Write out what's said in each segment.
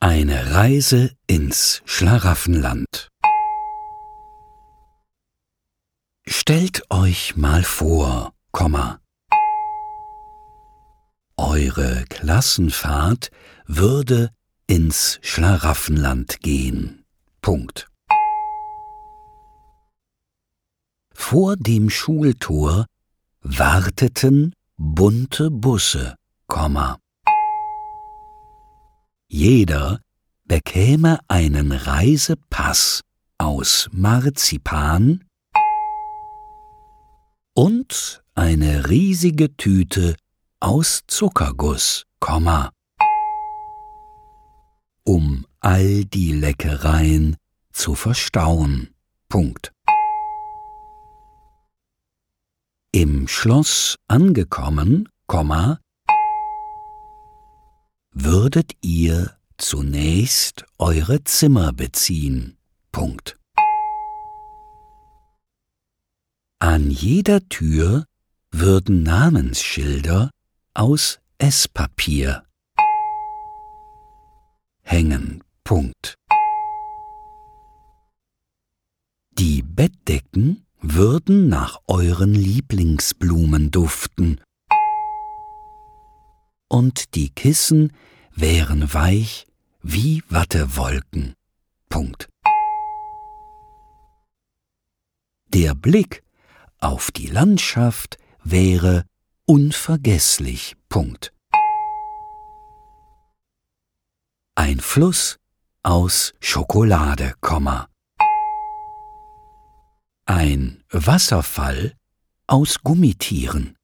Eine Reise ins Schlaraffenland. Stellt euch mal vor, eure Klassenfahrt würde ins Schlaraffenland gehen. Vor dem Schultor warteten bunte Busse, jeder bekäme einen Reisepass aus Marzipan und eine riesige Tüte aus Zuckerguss, um all die Leckereien zu verstauen. Im Schloss angekommen, würdet ihr zunächst eure Zimmer beziehen. An jeder Tür würden Namensschilder aus Esspapier hängen. Die Bettdecken würden nach euren Lieblingsblumen duften und die Kissen wären weich wie Wattewolken. Der Blick auf die Landschaft wäre unvergesslich. Ein Fluss aus Schokolade, ein Wasserfall aus Gummitieren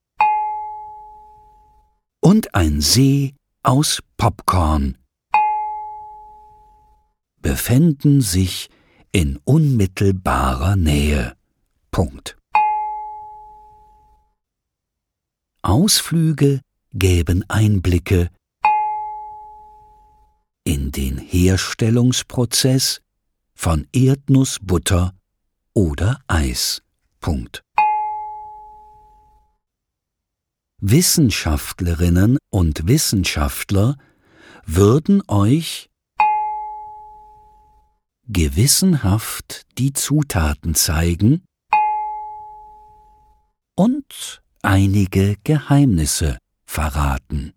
und ein See aus Popcorn befänden sich in unmittelbarer Nähe. Ausflüge gäben Einblicke in den Herstellungsprozess von Erdnussbutter oder Eis. Wissenschaftlerinnen und Wissenschaftler würden euch gewissenhaft die Zutaten zeigen und einige Geheimnisse verraten.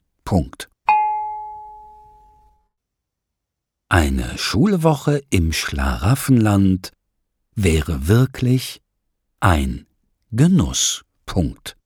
Eine Schulwoche im Schlaraffenland wäre wirklich ein Genuss.